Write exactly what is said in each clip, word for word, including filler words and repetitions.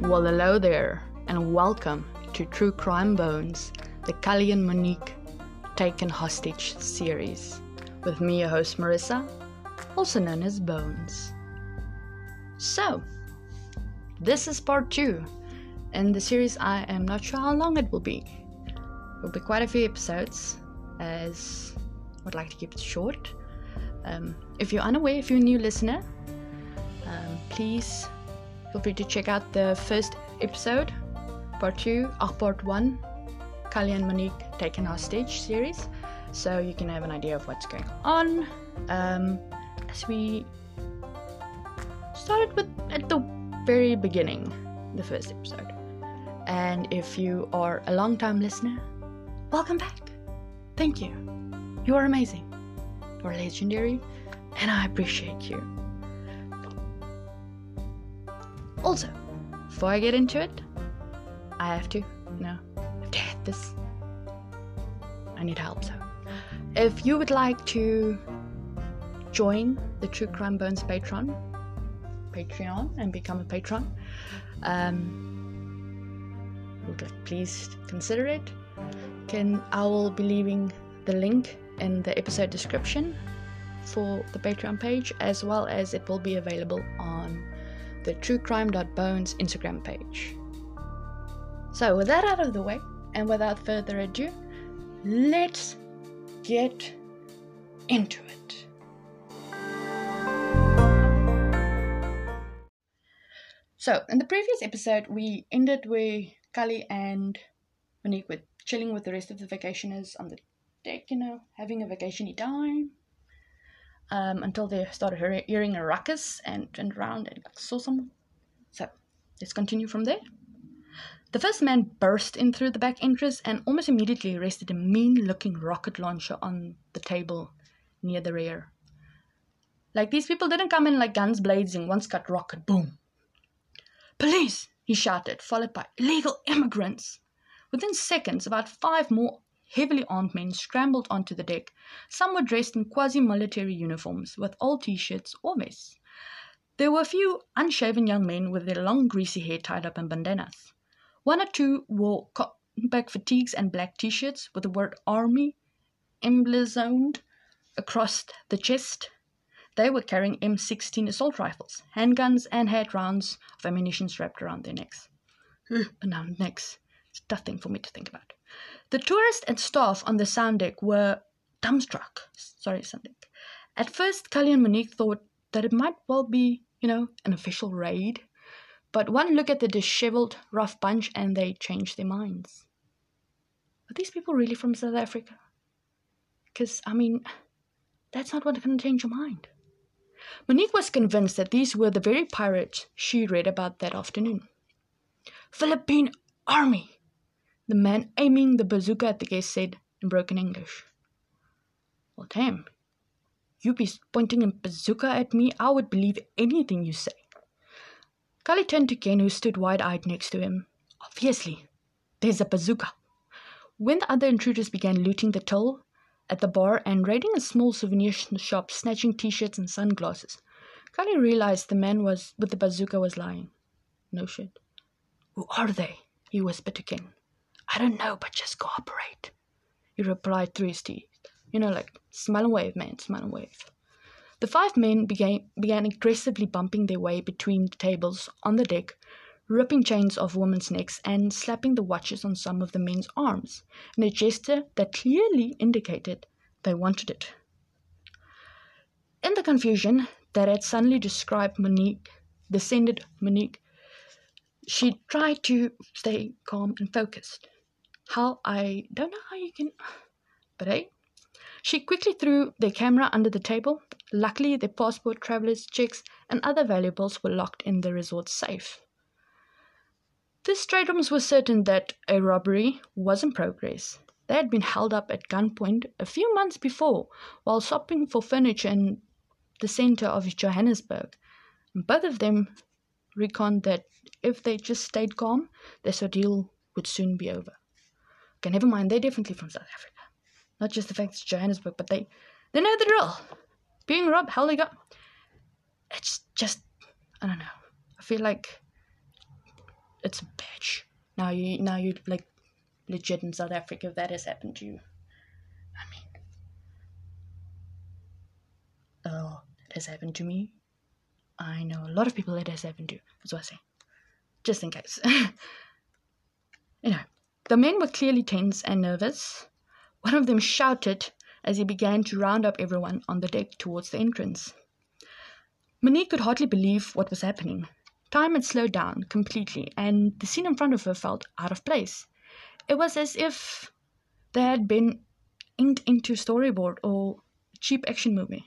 Well, hello there, and welcome to True Crime Bones, the Cully and Monique Taken Hostage series, with me, your host Marissa, also known as Bones. So, this is part two, and the series I am not sure how long it will be. It will be quite a few episodes, as I would like to keep it short. Um, if you're unaware, if you're a new listener, um, please feel free to check out the first episode, part two, or part one, Cully and Monique Taken Hostage series, so you can have an idea of what's going on. Um, as we started with at the very beginning, the first episode. And if you are a long-time listener, welcome back. Thank you. You are amazing. You are legendary, and I appreciate you. Also, before I get into it, I have to, no, I have to hit this. I need help, so. If you would like to join the True Crime Bones Patreon, Patreon, and become a patron, um, please consider it. Can I will be leaving the link in the episode description for the Patreon page, as well as it will be available on the truecrime dot bones Instagram page. So with that out of the way, and without further ado, let's get into it. So in the previous episode, we ended where Cully and Monique were chilling with the rest of the vacationers on the deck, you know, having a vacationy time. Um, until they started hearing a ruckus and turned around and saw someone. So, let's continue from there. The first man burst in through the back entrance and almost immediately arrested a mean-looking rocket launcher on the table near the rear. Like, these people didn't come in like guns blazing, once cut rocket, boom. Police, he shouted, followed by illegal immigrants. Within seconds, about five more heavily armed men scrambled onto the deck. Some were dressed in quasi-military uniforms with old t-shirts or vests. There were a few unshaven young men with their long greasy hair tied up in bandanas. One or two wore combat fatigues and black t-shirts with the word Army emblazoned across the chest. They were carrying M sixteen assault rifles, handguns, and had rounds of ammunition strapped around their necks. Around necks. It's nothing for me to think about. The tourists and staff on the sound deck were dumbstruck. Sorry, sound deck. At first, Cully and Monique thought that it might well be, you know, an official raid. But one look at the disheveled, rough bunch and they changed their minds. Are these people really from South Africa? Because, I mean, that's not what can change your mind. Monique was convinced that these were the very pirates she read about that afternoon. Philippine Army! The man aiming the bazooka at the guest said in broken English. Well, damn. You be pointing a bazooka at me, I would believe anything you say. Cully turned to Ken, who stood wide-eyed next to him. Obviously, there's a bazooka. When the other intruders began looting the till at the bar and raiding a small souvenir shop, snatching t-shirts and sunglasses, Cully realized the man was with the bazooka was lying. No shit. Who are they? He whispered to Ken. I don't know, but just cooperate. He replied through his teeth. You know, like, smile and wave, man, smile and wave. The five men began, began aggressively bumping their way between the tables on the deck, ripping chains off women's necks and slapping the watches on some of the men's arms, in a gesture that clearly indicated they wanted it. In the confusion that had suddenly described Monique, descended Monique, she tried to stay calm and focused. How, I don't know how you can, but hey. She quickly threw their camera under the table. Luckily, their passport, travelers' checks, and other valuables were locked in the resort safe. The Strathams were certain that a robbery was in progress. They had been held up at gunpoint a few months before while shopping for furniture in the centre of Johannesburg. Both of them reckoned that if they just stayed calm, this ordeal would soon be over. Okay, never mind, they're definitely from South Africa. Not just the fact it's Johannesburg, but they, they know the drill. Being robbed, how they got... It's just, I don't know. I feel like it's a bitch. Now you, now you like legit in South Africa if that has happened to you. I mean, oh, it has happened to me. I know a lot of people it has happened to. That's what I say. Just in case. Anyway, the men were clearly tense and nervous. One of them shouted as he began to round up everyone on the deck towards the entrance. Monique could hardly believe what was happening. Time had slowed down completely, and the scene in front of her felt out of place. It was as if they had been inked into a storyboard or a cheap action movie.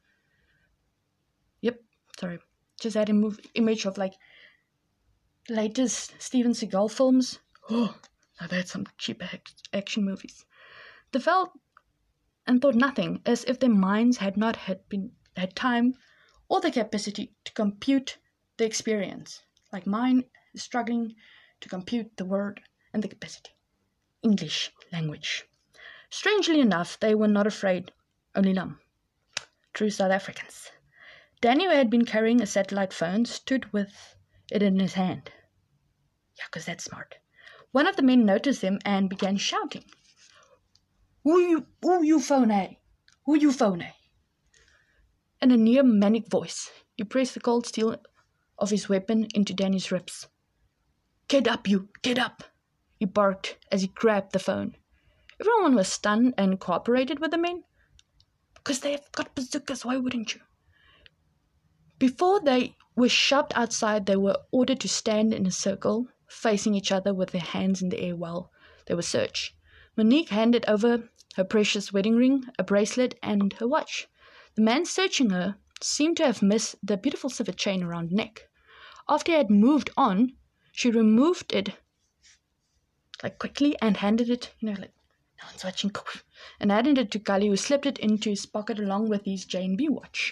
Yep, sorry. Just had a move, image of like latest Steven Seagal films. Oh, I've had some cheap action movies. They felt and thought nothing, as if their minds had not had been had time or the capacity to compute the experience. Like mine is struggling to compute the word and the capacity. English language. Strangely enough, they were not afraid, only numb. True South Africans. Danny, who had been carrying a satellite phone, stood with it in his hand. Yeah, because that's smart. One of the men noticed him and began shouting. Who you, who you phone, eh? Who you phone, eh? In a near manic voice, he pressed the cold steel of his weapon into Danny's ribs. Get up, you, get up, he barked as he grabbed the phone. Everyone was stunned and cooperated with the men. Because they've got bazookas, why wouldn't you? Before they were shoved outside, they were ordered to stand in a circle, facing each other with their hands in the air while they were searched. Monique handed over her precious wedding ring, a bracelet, and her watch. The man searching her seemed to have missed the beautiful silver chain around her neck. After he had moved on, she removed it like quickly and handed it, you know, like no one's watching, and handed it to Kali, who slipped it into his pocket along with his J and B watch.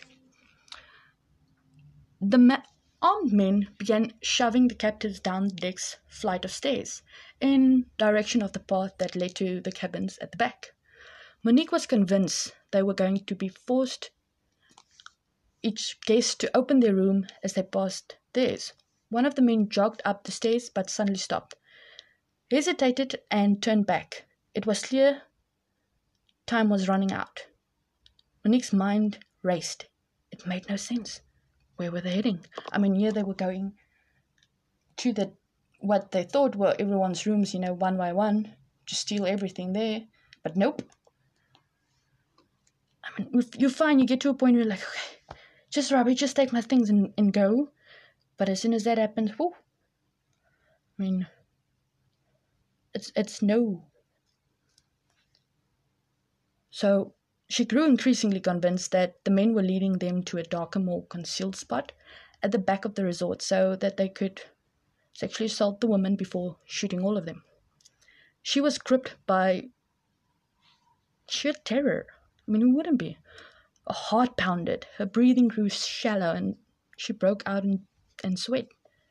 The ma- armed men began shoving the captives down the deck's flight of stairs in direction of the path that led to the cabins at the back. Monique was convinced they were going to be forced each guest to open their room as they passed theirs. One of the men jogged up the stairs but suddenly stopped, hesitated and turned back. It was clear time was running out. Monique's mind raced. It made no sense. Where were they heading? I mean, here they were going to the what they thought were everyone's rooms, you know, one by one, to steal everything there. But nope. I mean, if you're fine, you get to a point where you're like, okay, just Robbie, just take my things and, and go. But as soon as that happens, whoo, I mean, it's it's no. So she grew increasingly convinced that the men were leading them to a darker, more concealed spot at the back of the resort so that they could sexually assault the women before shooting all of them. She was gripped by sheer terror. I mean, who wouldn't be? Her heart pounded, her breathing grew shallow, and she broke out in, in sweat.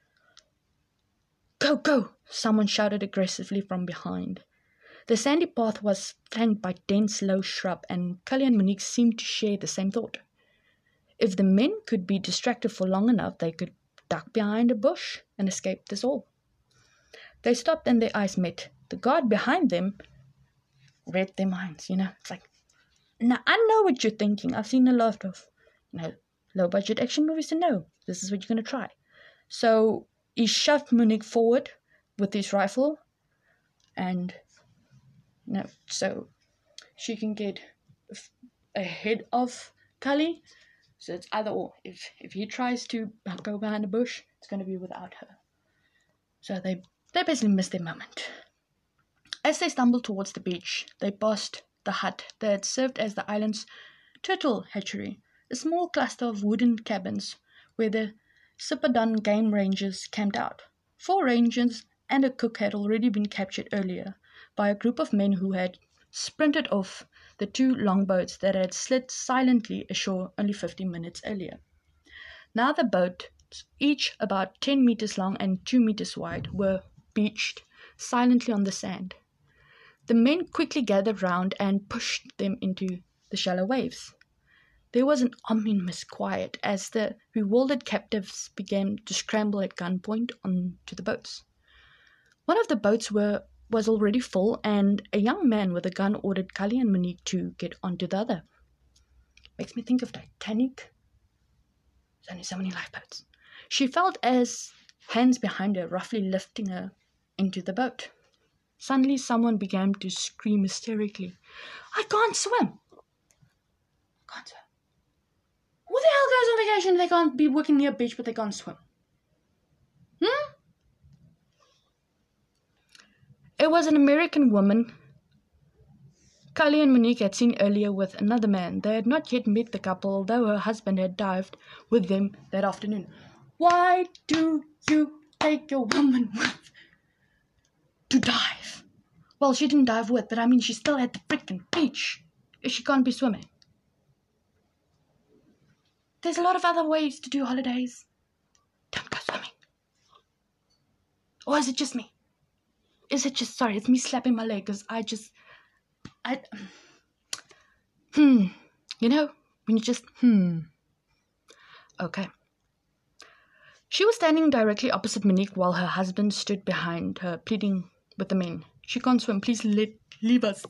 Go, go! Someone shouted aggressively from behind. The sandy path was flanked by dense, low shrub, and Cully and Monique seemed to share the same thought. If the men could be distracted for long enough, they could duck behind a bush and escape this all. They stopped and their eyes met. The guard behind them read their minds, you know. It's like, now I know what you're thinking. I've seen a lot of, you know, low-budget action movies to know. This is what you're going to try. So he shoved Monique forward with his rifle, and no, so she can get ahead of Cully. So it's either or. If if he tries to go behind the bush, it's going to be without her. So they they basically missed their moment. As they stumbled towards the beach, they passed the hut that had served as the island's turtle hatchery, a small cluster of wooden cabins where the Sippadon game rangers camped out. Four rangers and a cook had already been captured earlier by a group of men who had sprinted off the two longboats that had slid silently ashore only fifteen minutes earlier. Now the boats, each about ten meters long and two meters wide, were beached silently on the sand. The men quickly gathered round and pushed them into the shallow waves. There was an ominous quiet as the bewildered captives began to scramble at gunpoint onto the boats. One of the boats were was already full, and a young man with a gun ordered Cully and Monique to get onto the other. Makes me think of Titanic. There's only so many lifeboats. She felt as hands behind her roughly lifting her into the boat. Suddenly someone began to scream hysterically, "I can't swim! I can't swim. Who the hell goes on vacation? They can't be working near a beach, but they can't swim. Hmm? It was an American woman Cully and Monique had seen earlier with another man. They had not yet met the couple, although her husband had dived with them that afternoon. Why do you take your woman with to dive? Well, she didn't dive with, but I mean, she still had the freaking beach. She can't be swimming. There's a lot of other ways to do holidays. Don't go swimming. Or is it just me? Is it just, sorry, it's me slapping my leg because I just, I, hmm, you know, when you just, hmm. Okay. She was standing directly opposite Monique while her husband stood behind her, pleading with the men. She can't swim, please let, leave us.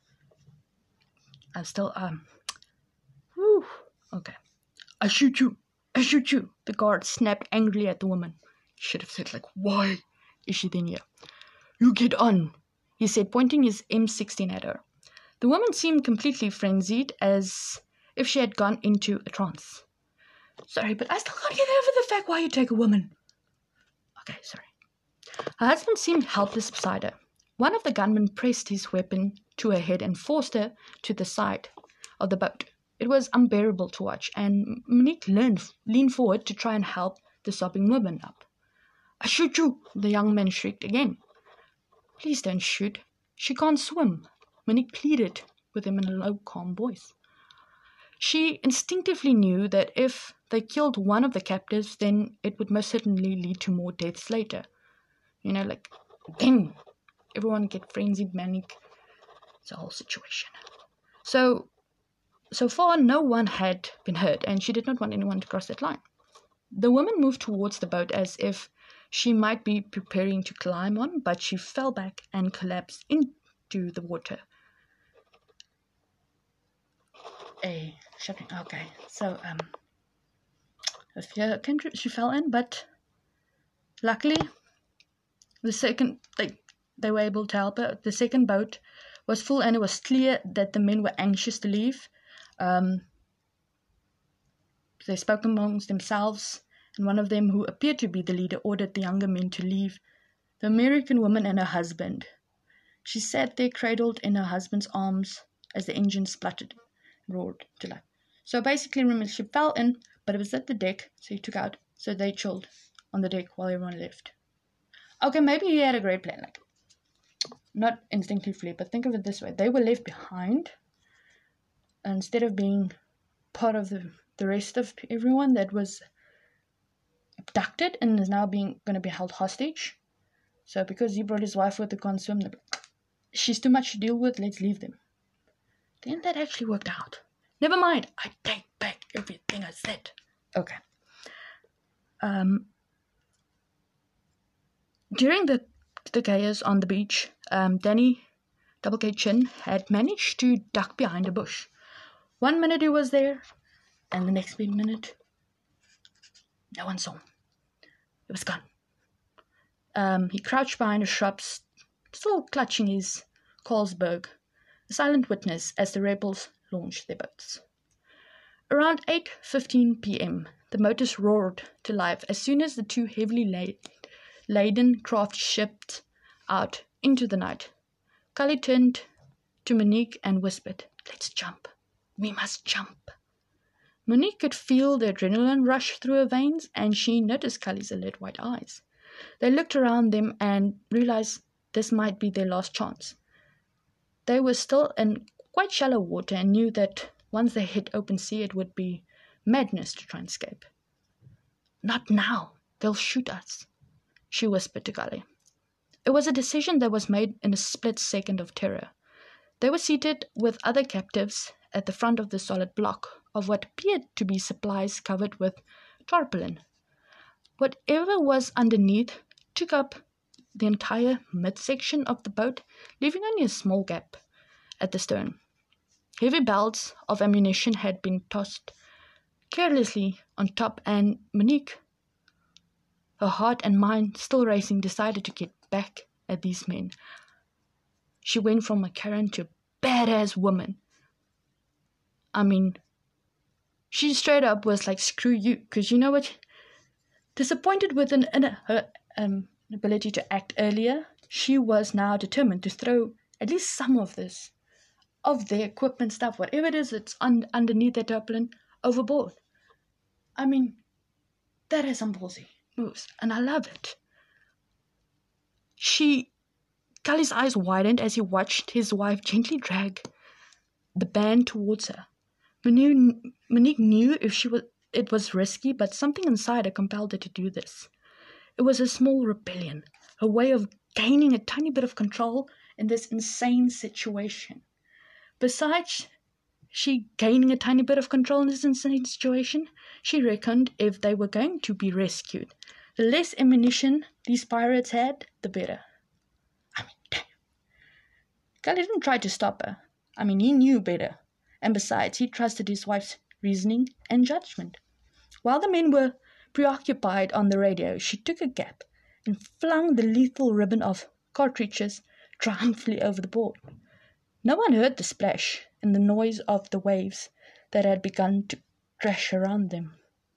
I still, um, whew, okay. I shoot you, I shoot you. The guard snapped angrily at the woman. He should have said, like, why is she then here? You get on, he said, pointing his M sixteen at her. The woman seemed completely frenzied, as if she had gone into a trance. Sorry, but I still can't get over the fact why you take a woman. Okay, sorry. Her husband seemed helpless beside her. One of the gunmen pressed his weapon to her head and forced her to the side of the boat. It was unbearable to watch, and Monique leaned, leaned forward to try and help the sobbing woman up. I shoot you, the young man shrieked again. Please don't shoot. She can't swim, Monique pleaded with him in a low, calm voice. She instinctively knew that if they killed one of the captives, then it would most certainly lead to more deaths later. You know, like, then everyone get frenzied, manic. It's a whole situation. So, so far, no one had been hurt, and she did not want anyone to cross that line. The woman moved towards the boat as if she might be preparing to climb on, but she fell back and collapsed into the water. A shipping. Okay, so um, she fell in, but luckily, the second like they were able to help her. The second boat was full, and it was clear that the men were anxious to leave. Um, they spoke amongst themselves, and one of them, who appeared to be the leader, ordered the younger men to leave the American woman and her husband. She sat there cradled in her husband's arms as the engine spluttered and roared to life. So basically, remember, she fell in, but it was at the deck, so he took out, so they chilled on the deck while everyone left. Okay, maybe he had a great plan, like, not instinctively, but think of it this way. They were left behind, and instead of being part of the, the rest of everyone that was abducted and is now being going to be held hostage. So because he brought his wife with the can't swim, she's too much to deal with, let's leave them. Then that actually worked out. Never mind, I take back everything I said. Okay. Um, during the, the chaos on the beach, um, Danny Double K Chin had managed to duck behind a bush. One minute he was there, and the next minute, no one saw him. It was gone. Um, he crouched behind a shrub, still clutching his Carlsberg, a silent witness as the rebels launched their boats. Around eight fifteen p.m., the motors roared to life as soon as the two heavily laden, laden craft shipped out into the night. Cully turned to Monique and whispered, "Let's jump. We must jump." Monique could feel the adrenaline rush through her veins, and she noticed Cully's alert white eyes. They looked around them and realized this might be their last chance. They were still in quite shallow water and knew that once they hit open sea, it would be madness to try and escape. "Not now. They'll shoot us," she whispered to Cully. It was a decision that was made in a split second of terror. They were seated with other captives at the front of the solid block of what appeared to be supplies covered with tarpaulin. Whatever was underneath took up the entire midsection of the boat, leaving only a small gap at the stern. Heavy belts of ammunition had been tossed carelessly on top, and Monique, her heart and mind still racing, decided to get back at these men. She went from a Karen to a badass woman. I mean, she straight up was like, screw you, because you know what? Disappointed with an, an, her um, ability to act earlier, she was now determined to throw at least some of this, of the equipment stuff, whatever it is that's un- underneath that tarpaulin, overboard. I mean, that is some ballsy moves, and I love it. She, Cully's eyes widened as he watched his wife gently drag the band towards her. Monique, Monique knew if she was, it was risky, but something inside her compelled her to do this. It was a small rebellion, a way of gaining a tiny bit of control in this insane situation. Besides she gaining a tiny bit of control in this insane situation, she reckoned if they were going to be rescued, the less ammunition these pirates had, the better. I mean, damn. Cully didn't try to stop her. I mean, he knew better. And besides, he trusted his wife's reasoning and judgment. While the men were preoccupied on the radio, she took a gap and flung the lethal ribbon of cartridges triumphantly over the board. No one heard the splash and the noise of the waves that had begun to crash around them.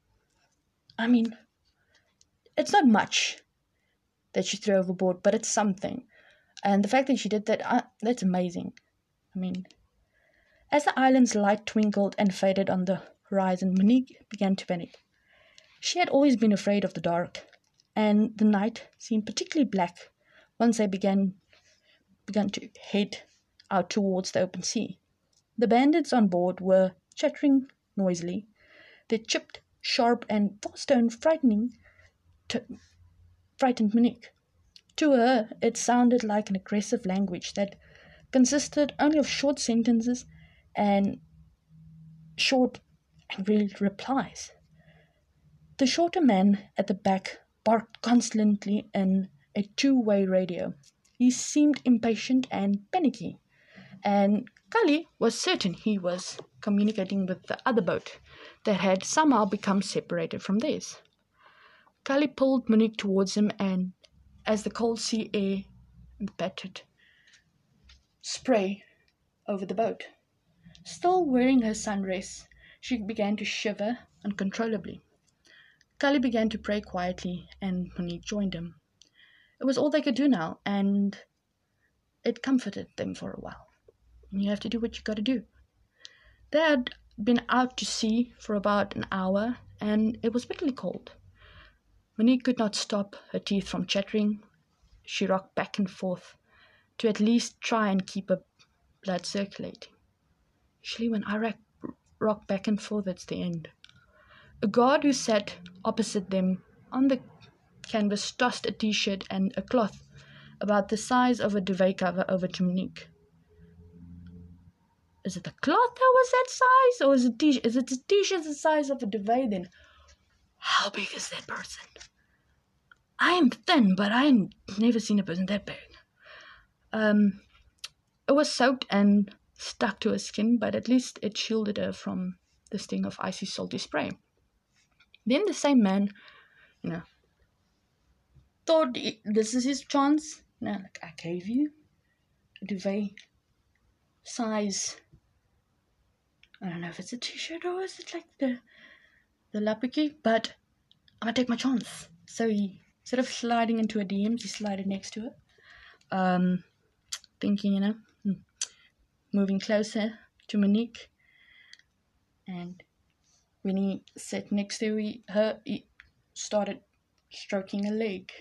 I mean, it's not much that she threw overboard, but it's something. And the fact that she did that, uh, that's amazing. I mean, as the island's light twinkled and faded on the horizon, Monique began to panic. She had always been afraid of the dark, and the night seemed particularly black once they began, began to head out towards the open sea. The bandits on board were chattering noisily. Their chipped, sharp, and fast tone frightening to, frightened Monique. To her, it sounded like an aggressive language that consisted only of short sentences and short, angry replies. The shorter man at the back barked constantly in a two-way radio. He seemed impatient and panicky, and Cully was certain he was communicating with the other boat that had somehow become separated from theirs. Cully pulled Monique towards him, and as the cold sea air battered spray over the boat, still wearing her sundress, she began to shiver uncontrollably. Cully began to pray quietly, and Monique joined him. It was all they could do now, and it comforted them for a while. And you have to do what you got to do. They had been out to sea for about an hour, and it was bitterly cold. Monique could not stop her teeth from chattering. She rocked back and forth to at least try and keep her blood circulating. Usually when I rock back and forth, it's the end. A guard who sat opposite them on the canvas tossed a t-shirt and a cloth about the size of a duvet cover over to Monique. Is it the cloth that was that size, or is it t- is it the t-shirt the size of a duvet? Then how big is that person? I am thin, but I ain't never seen a person that big. Um, it was soaked and stuck to her skin, but at least it shielded her from the sting of icy, salty spray. Then the same man, you know, thought this is his chance. You know, like, I gave you a duvet size. I don't know if it's a t-shirt or is it like the the lapiki, but I'm gonna take my chance. So he, instead of sliding into her D Ms, he slided next to her. Um, thinking, you know, moving closer to Monique. And when he sat next to her, he started stroking her leg.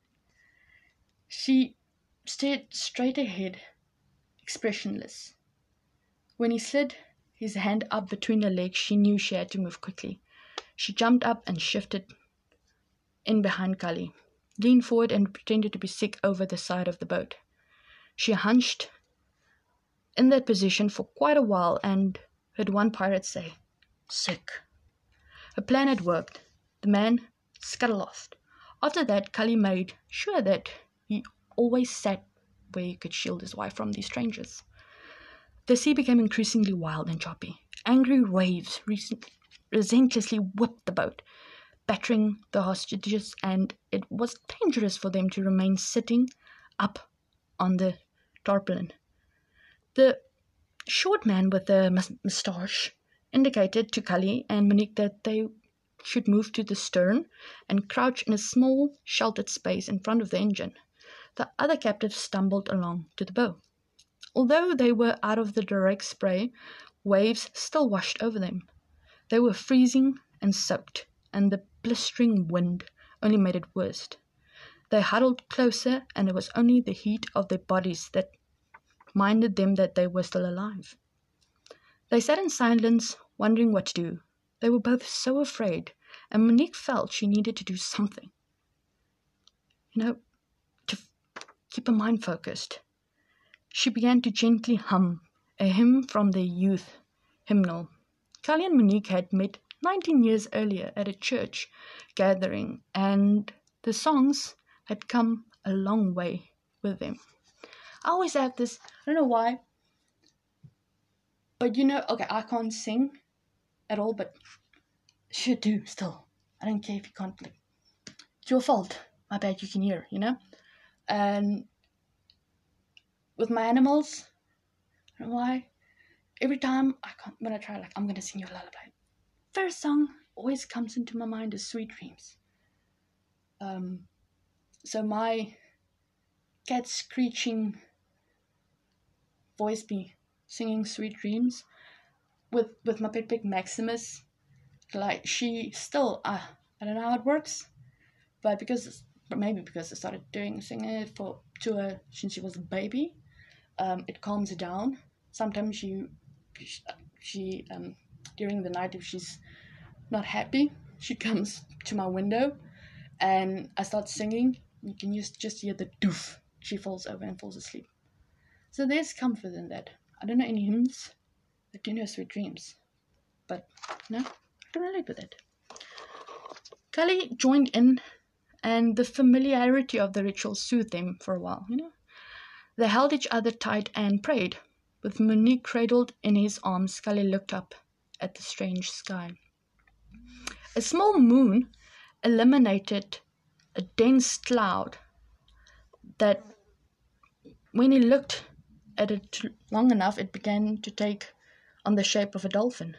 She stared straight ahead, expressionless. When he slid his hand up between her legs, she knew she had to move quickly. She jumped up and shifted in behind Cully, leaned forward and pretended to be sick over the side of the boat. She hunched in that position for quite a while and heard one pirate say, "Sick." Her plan had worked. The man scuttled off. After that, Cully made sure that he always sat where he could shield his wife from these strangers. The sea became increasingly wild and choppy. Angry waves relentlessly whipped the boat, battering the hostages, and it was dangerous for them to remain sitting up on the tarpaulin. The short man with the moustache indicated to Cully and Monique that they should move to the stern and crouch in a small sheltered space in front of the engine. The other captives stumbled along to the bow. Although they were out of the direct spray, waves still washed over them. They were freezing and soaked, and the blistering wind only made it worse. They huddled closer, and it was only the heat of their bodies that reminded them that they were still alive. They sat in silence, wondering what to do. They were both so afraid, and Monique felt she needed to do something. You know, to f- keep her mind focused. She began to gently hum a hymn from the youth hymnal. Cully and Monique had met nineteen years earlier at a church gathering, and the songs had come a long way with them. I always have this, I don't know why, but you know, okay, I can't sing at all, but should do still. I don't care if you can't play. It's your fault. My bad, you can hear, you know? And with my animals, I don't know why, every time I can't, when I try, like, I'm going to sing you a lullaby, first song always comes into my mind is Sweet Dreams. Um, so my cat screeching voice be singing Sweet Dreams with, with my pet pig Maximus, like she still, uh, I don't know how it works, but because, maybe because I started doing singing it for, to her since she was a baby, um, it calms her down. Sometimes she, she um, during the night, if she's not happy, she comes to my window and I start singing. You can just, just hear the doof. She falls over and falls asleep. So there's comfort in that. I don't know any hymns. I do know Sweet Dreams. But no, I can relate with it. Cully joined in, and the familiarity of the ritual soothed them for a while, you know. They held each other tight and prayed. With Monique cradled in his arms, Cully looked up at the strange sky. A small moon illuminated a dense cloud that, when he looked at it long enough, it began to take on the shape of a dolphin.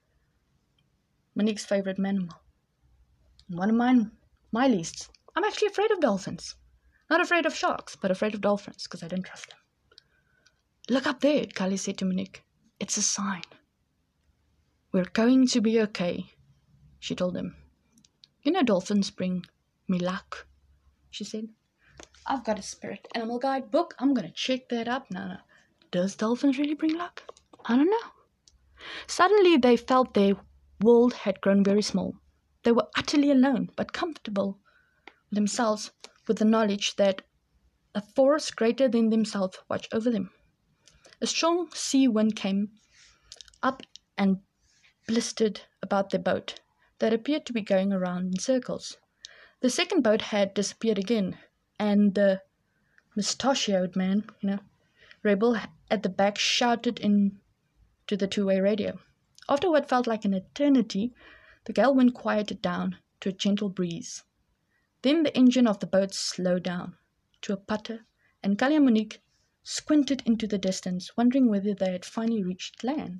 Monique's favorite animal. One of mine, my least. I'm actually afraid of dolphins. Not afraid of sharks, but afraid of dolphins because I don't trust them. Look up there, Cully said to Monique. It's a sign. We're going to be okay, she told him. You know dolphins bring me luck, she said. I've got a spirit animal guide book. I'm going to check that up. No, no. Does dolphins really bring luck? I don't know. Suddenly they felt their world had grown very small. They were utterly alone, but comfortable with themselves, with the knowledge that a force greater than themselves watched over them. A strong sea wind came up and blistered about their boat, that appeared to be going around in circles. The second boat had disappeared again, and the mustachioed man, you know, rebel at the back shouted in to the two-way radio. After what felt like an eternity, the gale wind quieted down to a gentle breeze. Then the engine of the boat slowed down to a putter, and Cully and Monique squinted into the distance, wondering whether they had finally reached land.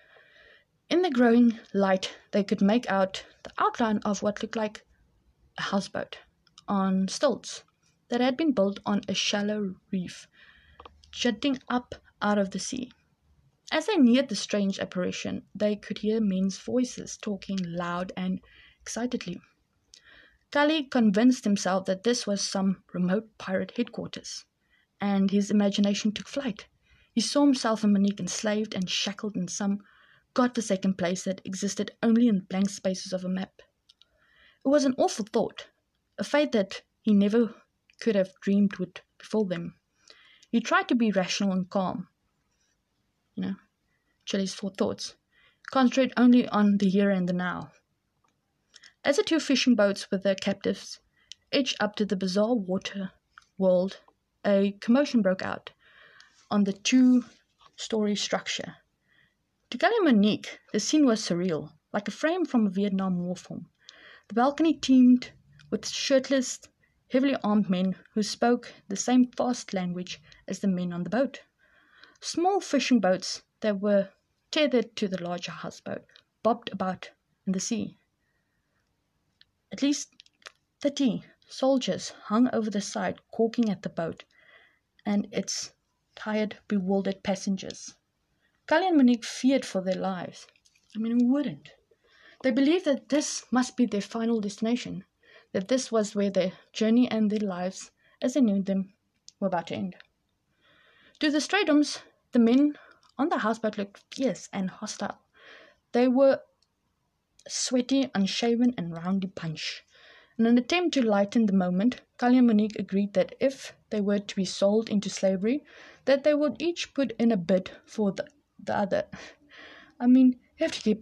In the growing light, they could make out the outline of what looked like a houseboat on stilts that had been built on a shallow reef jutting up out of the sea. As they neared the strange apparition, they could hear men's voices talking loud and excitedly. Cully convinced himself that this was some remote pirate headquarters, and his imagination took flight. He saw himself and Monique enslaved and shackled in some godforsaken place that existed only in blank spaces of a map. It was an awful thought, a fate that he never could have dreamed would befall them. He tried to be rational and calm, you know, chill his thoughts, concentrate only on the here and the now. As the two fishing boats with their captives edged up to the bizarre water world, a commotion broke out on the two-story structure. To Callie and Monique, the scene was surreal, like a frame from a Vietnam War film. The balcony teemed with shirtless, heavily armed men who spoke the same fast language as the men on the boat. Small fishing boats that were tethered to the larger houseboat bobbed about in the sea. At least thirty soldiers hung over the side, caulking at the boat and its tired, bewildered passengers. Callie and Monique feared for their lives. I mean, who wouldn't? They believed that this must be their final destination, that this was where their journey and their lives, as they knew them, were about to end. To the Stradums, the men on the houseboat looked fierce and hostile. They were sweaty, unshaven, and roundly punched. In an attempt to lighten the moment, Callie and Monique agreed that if they were to be sold into slavery, that they would each put in a bid for the, the other. I mean, you have to keep...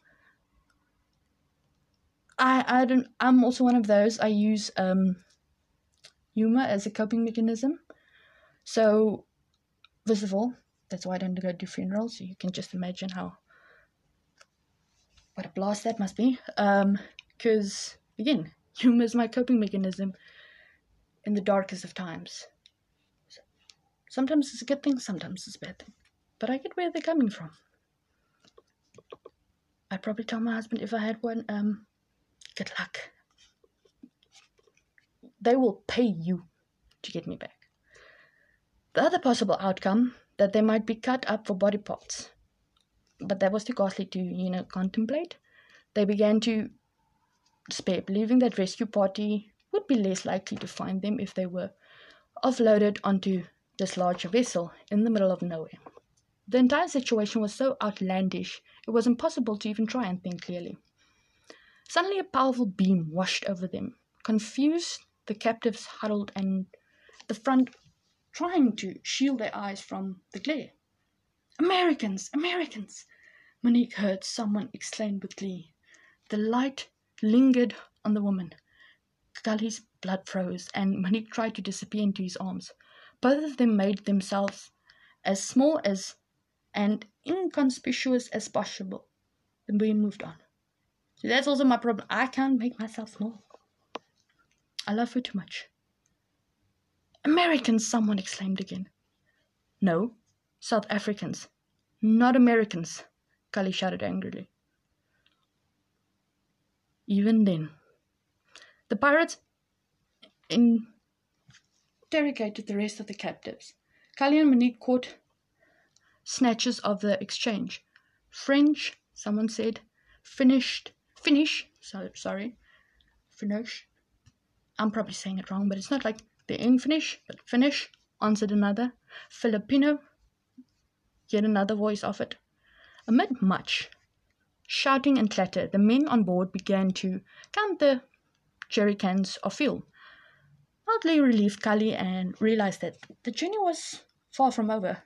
I, I don't, I'm also one of those. I use um, humor as a coping mechanism. So, first of all, that's why I don't go to funerals. So you can just imagine how, what a blast that must be. Um, because, again, humor is my coping mechanism in the darkest of times. So, sometimes it's a good thing, sometimes it's a bad thing. But I get where they're coming from. I'd probably tell my husband if I had one, um, good luck. They will pay you to get me back. The other possible outcome, that they might be cut up for body parts. But that was too costly to, you know, contemplate. They began to despair, believing that rescue party would be less likely to find them if they were offloaded onto this larger vessel in the middle of nowhere. The entire situation was so outlandish, it was impossible to even try and think clearly. Suddenly a powerful beam washed over them. Confused, the captives huddled and the front, trying to shield their eyes from the glare. Americans! Americans! Monique heard someone exclaim with glee. The light lingered on the woman. Callie's blood froze, and Monique tried to disappear into his arms. Both of them made themselves as small as and inconspicuous as possible. The beam moved on. So that's also my problem. I can't make myself small. I love her too much. Americans, someone exclaimed again. No, South Africans, not Americans, Callie shouted angrily. Even then, the pirates interrogated the rest of the captives. Callie and Monique caught snatches of the exchange. French, someone said. Finished, finish, so, sorry, finish. I'm probably saying it wrong, but it's not like the end finish, but finish, answered another. Filipino, yet another voice offered. Amid much shouting and clatter, the men on board began to count the jerry cans of fuel. Mildly relieved, Callie and realized that the journey was far from over.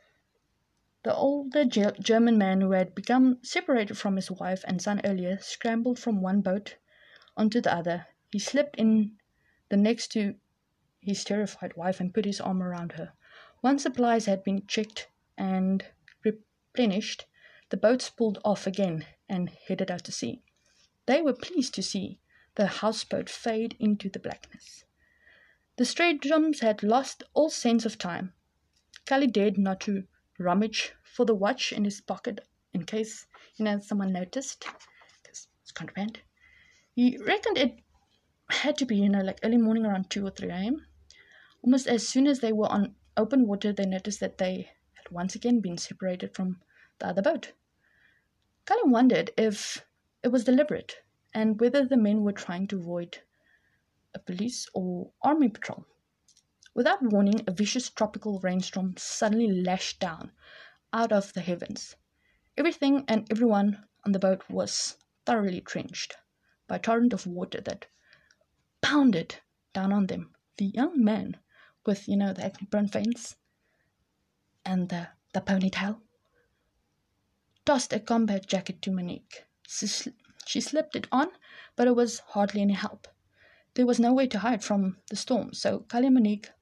The older Ge- German man who had become separated from his wife and son earlier scrambled from one boat onto the other. He slipped in the next to his terrified wife and put his arm around her. Once supplies had been checked and replenished, the boats pulled off again and headed out to sea. They were pleased to see the houseboat fade into the blackness. The Stradums had lost all sense of time. Callie dared not to rummage for the watch in his pocket in case, you know, someone noticed, because it's contraband. He reckoned it had to be, you know, like early morning around two or three a.m. Almost as soon as they were on open water, they noticed that they had once again been separated from the other boat. Callie wondered if it was deliberate and whether the men were trying to avoid a police or army patrol. Without warning, a vicious tropical rainstorm suddenly lashed down out of the heavens. Everything and everyone on the boat was thoroughly drenched by a torrent of water that pounded down on them. The young man with, you know, the acne-prone face and the, the ponytail tossed a combat jacket to Monique. She, sl- she slipped it on, but it was hardly any help. There was no way to hide from the storm, so Callie and Monique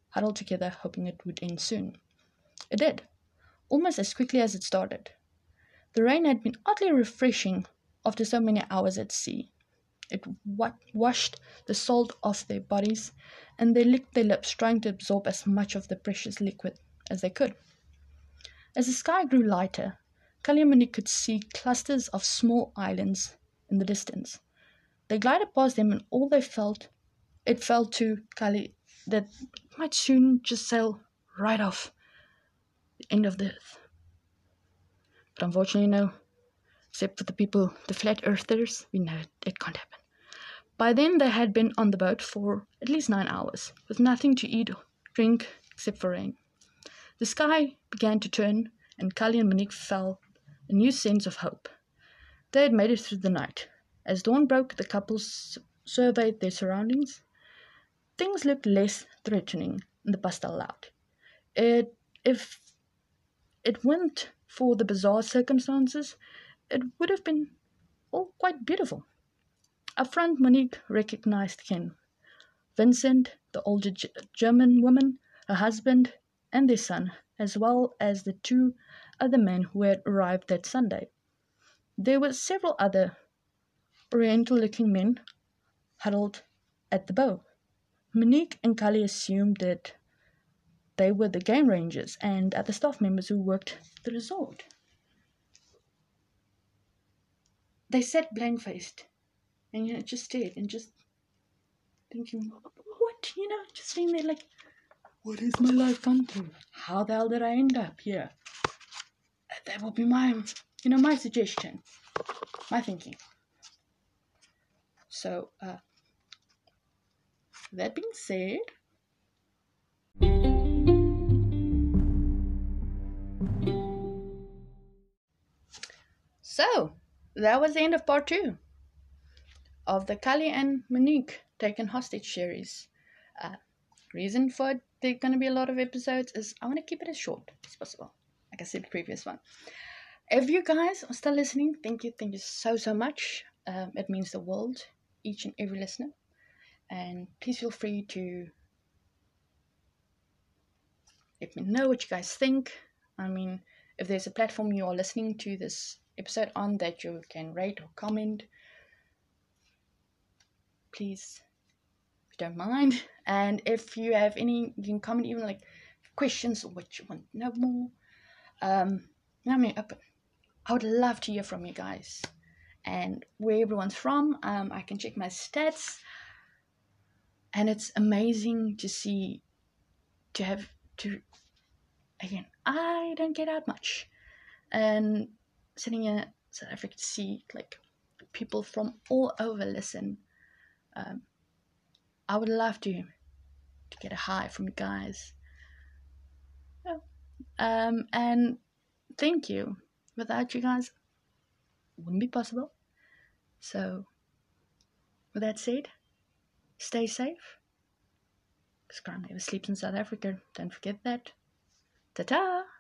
huddled together, hoping it would end soon. It did, almost as quickly as it started. The rain had been oddly refreshing after so many hours at sea. It wa- washed the salt off their bodies, and they licked their lips, trying to absorb as much of the precious liquid as they could. As the sky grew lighter, Cully and Monique could see clusters of small islands in the distance. They glided past them, and all they felt, it felt to Cully that it might soon just sail right off the end of the earth. But unfortunately, no. Except for the people, the flat earthers, we know it, it can't happen. By then, they had been on the boat for at least nine hours, with nothing to eat or drink except for rain. The sky began to turn, and Cully and Monique felt a new sense of hope. They had made it through the night. As dawn broke, the couples surveyed their surroundings. Things looked less threatening in the pastel light. It, if it weren't for the bizarre circumstances, it would have been all quite beautiful. Up front, Monique recognized Ken, Vincent, the older G- German woman, her husband, and their son, as well as the two other men who had arrived that Sunday. There were several other oriental-looking men huddled at the bow. Monique and Cully assumed that they were the game rangers and other staff members who worked the resort. They sat blank-faced and you know, just stared and just thinking, what, you know, just sitting there like, what has my life come to? How the hell did I end up here? That will be my, you know, my suggestion, my thinking. So, uh, that being said, so that was the end of part two of the Cully and Monique taken hostage series. Uh, reason for it, there are going to be a lot of episodes is I want to keep it as short as possible, like I said the previous one. If you guys are still listening, thank you, thank you so, so much. Um, it means the world, each and every listener. And please feel free to let me know what you guys think. I mean, if there's a platform you are listening to this episode on that you can rate or comment, please, if you don't mind. And if you have any, you can comment even like questions or what you want to know more. Um, I mean, I would love to hear from you guys and where everyone's from. Um, I can check my stats, and it's amazing to see, to have to. Again, I don't get out much, and sitting in South Africa to see like people from all over listen. Um, I would love to to get a hi from you guys. Yeah. Um, and thank you. Without you guys, it wouldn't be possible. So, with that said, stay safe. Because crime never sleeps in South Africa. Don't forget that. Ta-ta!